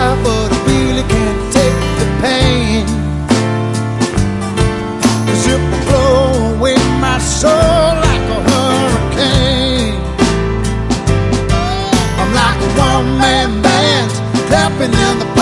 try, but I really can't take the pain. As if I blow away my soul like a hurricane. I'm like a one-man band clapping in the